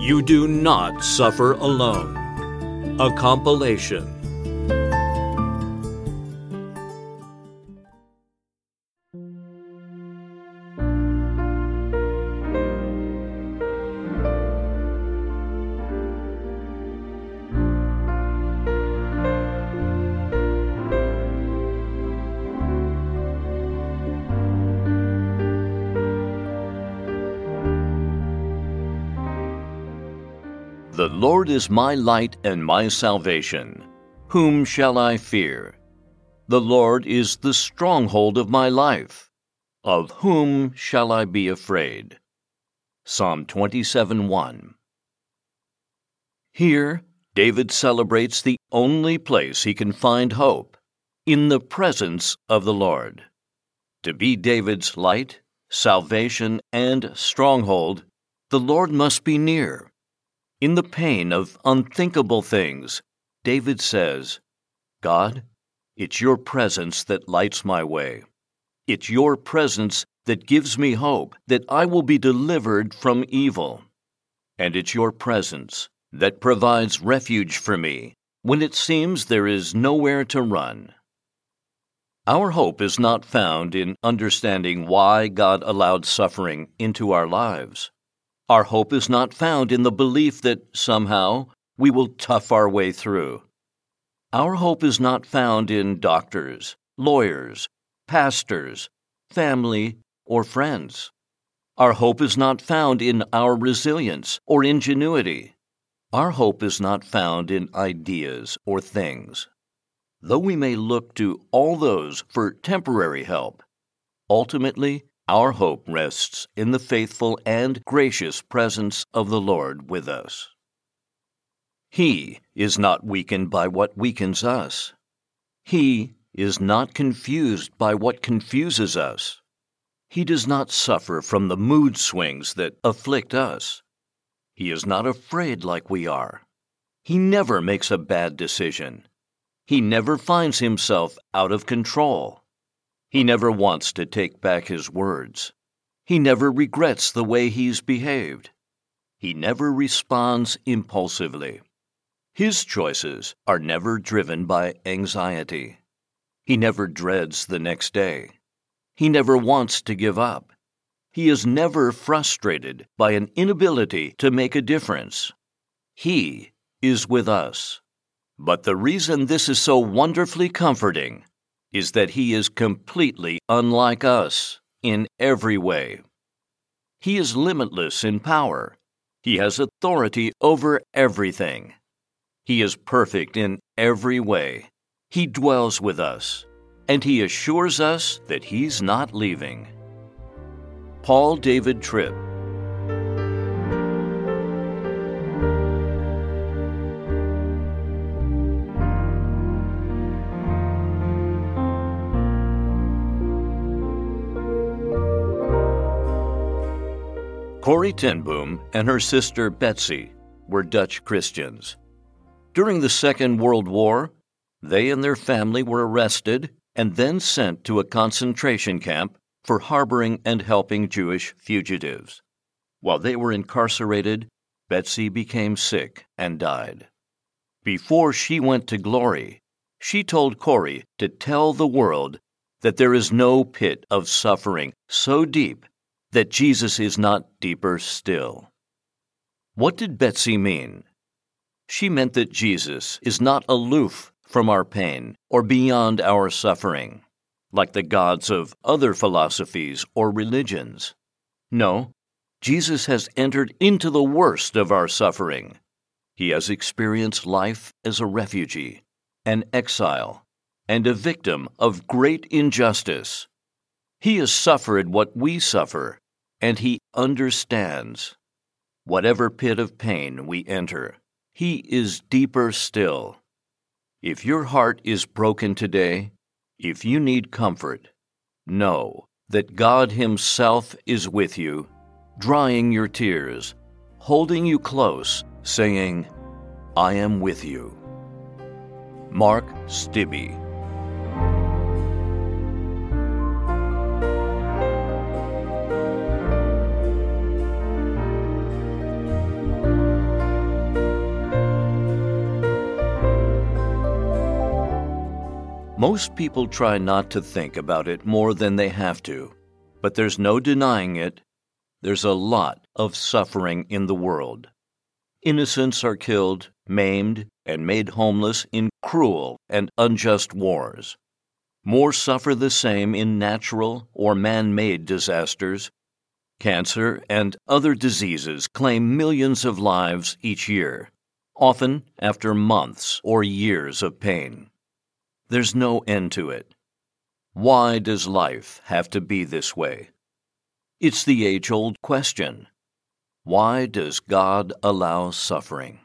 You Do Not Suffer Alone, a compilation. The Lord is my light and my salvation. Whom shall I fear? The Lord is the stronghold of my life. Of whom shall I be afraid? Psalm 27:1. Here, David celebrates the only place he can find hope, in the presence of the Lord. To be David's light, salvation, and stronghold, the Lord must be near. In the pain of unthinkable things, David says, God, it's your presence that lights my way. It's your presence that gives me hope that I will be delivered from evil. And it's your presence that provides refuge for me when it seems there is nowhere to run. Our hope is not found in understanding why God allowed suffering into our lives. Our hope is not found in the belief that somehow we will tough our way through. Our hope is not found in doctors, lawyers, pastors, family, or friends. Our hope is not found in our resilience or ingenuity. Our hope is not found in ideas or things. Though we may look to all those for temporary help, ultimately, our hope rests in the faithful and gracious presence of the Lord with us. He is not weakened by what weakens us. He is not confused by what confuses us. He does not suffer from the mood swings that afflict us. He is not afraid like we are. He never makes a bad decision. He never finds himself out of control. He never wants to take back his words. He never regrets the way he's behaved. He never responds impulsively. His choices are never driven by anxiety. He never dreads the next day. He never wants to give up. He is never frustrated by an inability to make a difference. He is with us. But the reason this is so wonderfully comforting is that he is completely unlike us in every way. He is limitless in power. He has authority over everything. He is perfect in every way. He dwells with us, and he assures us that he's not leaving. Paul David Tripp. Corrie ten Boom and her sister Betsy were Dutch Christians. During the Second World War, they and their family were arrested and then sent to a concentration camp for harboring and helping Jewish fugitives. While they were incarcerated, Betsy became sick and died. Before she went to glory, she told Corrie to tell the world that there is no pit of suffering so deep that Jesus is not deeper still. What did Betsy mean? She meant that Jesus is not aloof from our pain or beyond our suffering, like the gods of other philosophies or religions. No, Jesus has entered into the worst of our suffering. He has experienced life as a refugee, an exile, and a victim of great injustice. He has suffered what we suffer, and he understands. Whatever pit of pain we enter, he is deeper still. If your heart is broken today, if you need comfort, know that God himself is with you, drying your tears, holding you close, saying, I am with you. Mark Stibbe. Most people try not to think about it more than they have to, but there's no denying it. There's a lot of suffering in the world. Innocents are killed, maimed, and made homeless in cruel and unjust wars. More suffer the same in natural or man-made disasters. Cancer and other diseases claim millions of lives each year, often after months or years of pain. There's no end to it. Why does life have to be this way? It's the age-old question. Why does God allow suffering?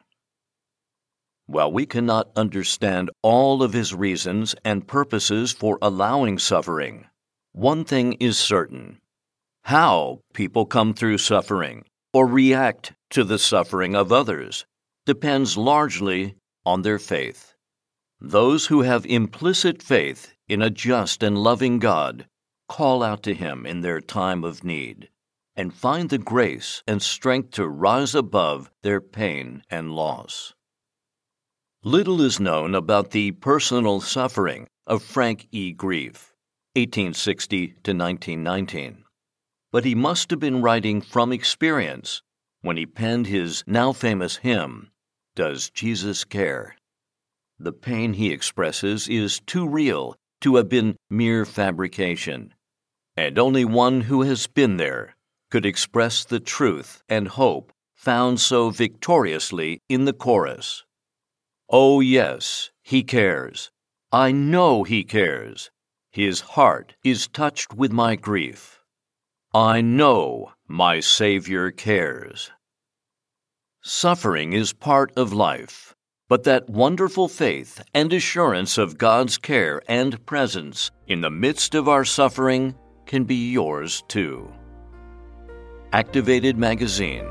While we cannot understand all of His reasons and purposes for allowing suffering, one thing is certain. How people come through suffering or react to the suffering of others depends largely on their faith. Those who have implicit faith in a just and loving God call out to Him in their time of need and find the grace and strength to rise above their pain and loss. Little is known about the personal suffering of Frank E. Grief, 1860 to 1919, but he must have been writing from experience when he penned his now famous hymn, "Does Jesus Care?" The pain he expresses is too real to have been mere fabrication, and only one who has been there could express the truth and hope found so victoriously in the chorus. Oh yes, He cares. I know He cares. His heart is touched with my grief. I know my Savior cares. Suffering is part of life, but that wonderful faith and assurance of God's care and presence in the midst of our suffering can be yours too. Activated Magazine.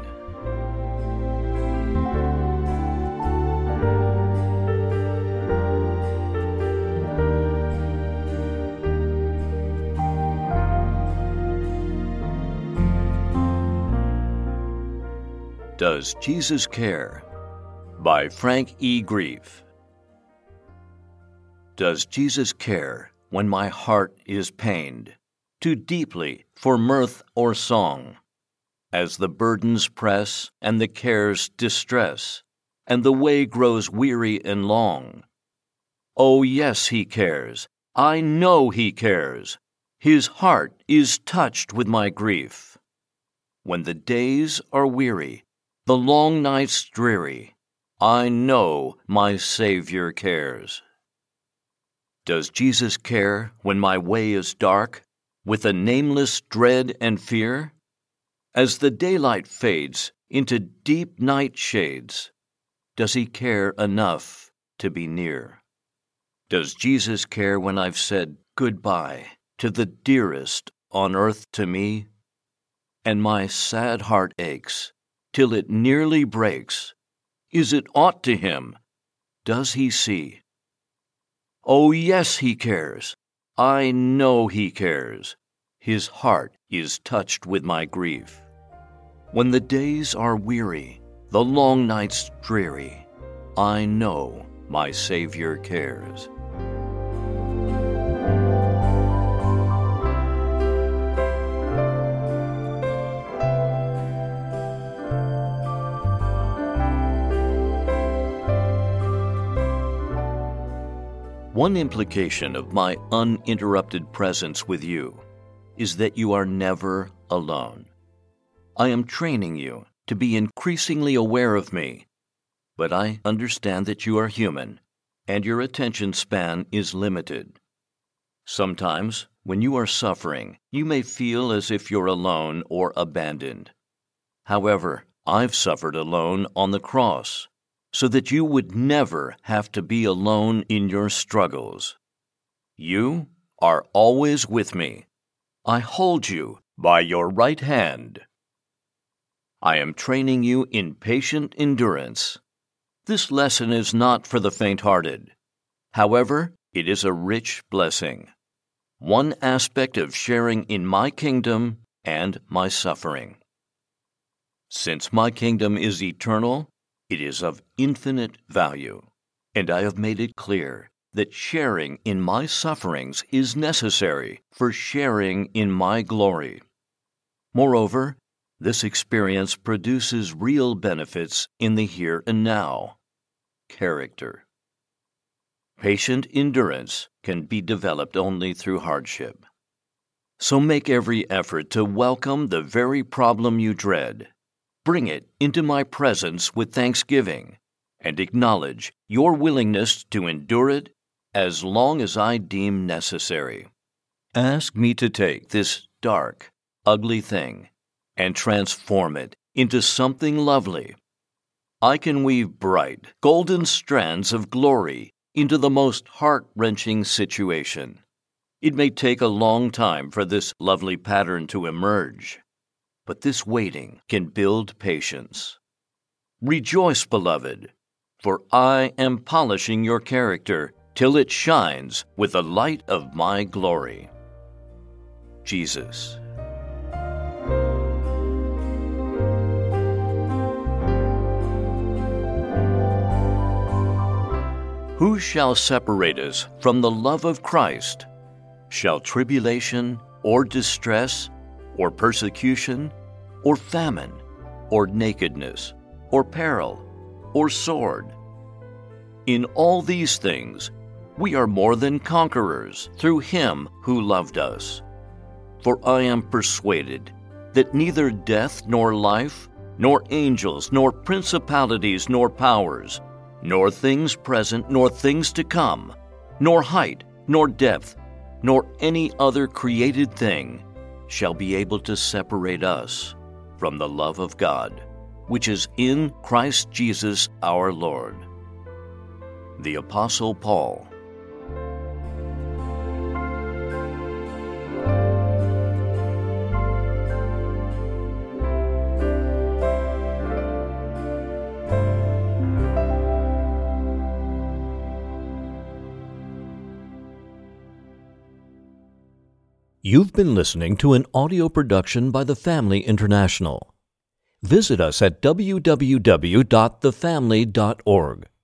Does Jesus Care? By Frank E. Grief. Does Jesus care when my heart is pained, too deeply for mirth or song? As the burdens press and the cares distress, and the way grows weary and long. Oh yes, He cares. I know He cares. His heart is touched with my grief. When the days are weary, the long nights dreary, I know my Savior cares. Does Jesus care when my way is dark, with a nameless dread and fear? As the daylight fades into deep night shades, does He care enough to be near? Does Jesus care when I've said goodbye to the dearest on earth to me, and my sad heart aches till it nearly breaks? Is it aught to Him? Does He see? Oh yes, He cares. I know He cares. His heart is touched with my grief. When the days are weary, the long nights dreary, I know my Savior cares. One implication of my uninterrupted presence with you is that you are never alone. I am training you to be increasingly aware of me, but I understand that you are human and your attention span is limited. Sometimes, when you are suffering, you may feel as if you're alone or abandoned. However, I've suffered alone on the cross, so that you would never have to be alone in your struggles. You are always with me. I hold you by your right hand. I am training you in patient endurance. This lesson is not for the faint-hearted. However, it is a rich blessing, one aspect of sharing in my kingdom and my suffering. Since my kingdom is eternal, it is of infinite value, and I have made it clear that sharing in my sufferings is necessary for sharing in my glory. Moreover, this experience produces real benefits in the here and now. Character. Patient endurance can be developed only through hardship. So make every effort to welcome the very problem you dread. Bring it into my presence with thanksgiving, and acknowledge your willingness to endure it as long as I deem necessary. Ask me to take this dark, ugly thing and transform it into something lovely. I can weave bright, golden strands of glory into the most heart-wrenching situation. It may take a long time for this lovely pattern to emerge, but this waiting can build patience. Rejoice, beloved, for I am polishing your character till it shines with the light of my glory. Jesus. Who shall separate us from the love of Christ? Shall tribulation, or distress, or persecution, or famine, or nakedness, or peril, or sword? In all these things we are more than conquerors through Him who loved us. For I am persuaded that neither death nor life, nor angels, nor principalities, nor powers, nor things present, nor things to come, nor height, nor depth, nor any other created thing shall be able to separate us from the love of God, which is in Christ Jesus our Lord. The Apostle Paul. You've been listening to an audio production by The Family International. Visit us at www.thefamily.org.